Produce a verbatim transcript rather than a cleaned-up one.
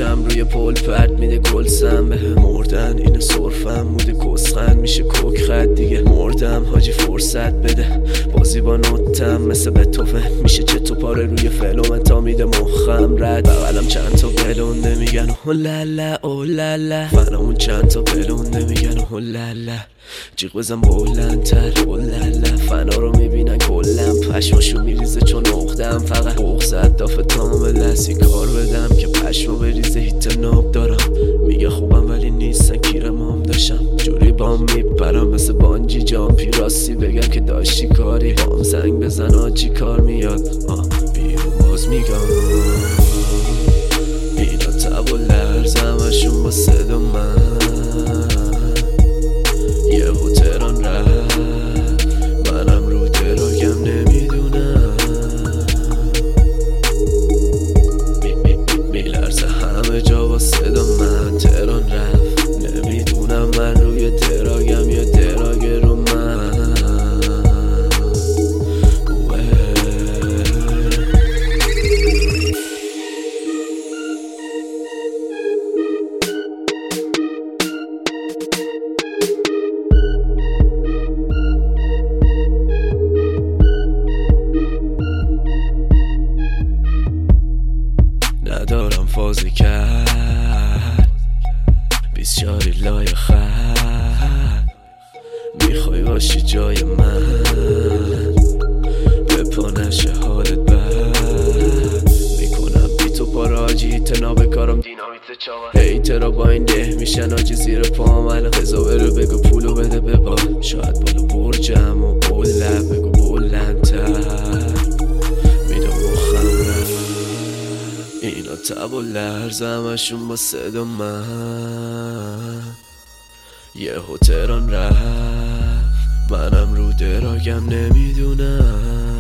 موجم روی پل پرد میده گلسم به مردن اینو صرفم موده کسخند میشه کوک خد دیگه مردم حاجی فرصت بده بازی با نوتم مثل بتوفن میشه چه تو پاره روی فلومن تا میده مخم رد بغلم چند تا بلونده میگن اوه لالا اوه لالا فنمون چند تا بلونده میگن اوه لالا جیغ بزن بلندتر اوه لالا فنا رو میبینن کلم پشماشو میریزه چون اخدم فقط بغزت دافه تام دستی کار بدم که پشمو بریزه هیت ناب دارم میگه خوبم ولی نیستن کیرم هم داشتم جوری بام میپرم مثل بانجی جامپی راستی بگم که داشتی کاری بام زنگ بزن آجی کار میاد آه بیرون باز میگم اینا تب و لرز همشون با صدا من یه تهران رفت منم رو دراگم نمیدونم می می می میلرزه همه جا با صدا من تهران رفت نمیدونم من روی دراگم یا دراگ رو من ندارم فازی کرد بیسیاری لای خد میخوای باشی جای من به پا نشه حالت بد میکنم بی تو پاراجی تناب کارم دینامیت چاوه هیترا با این ده میشن آجی زیر پام الان قضا بره بگو پولو بده ببا شاید بالا برجم و اوله بگو بلندتر اینا تب و لرز همشون با صدا من یه تهران رفت منم رو دراگم نمیدونم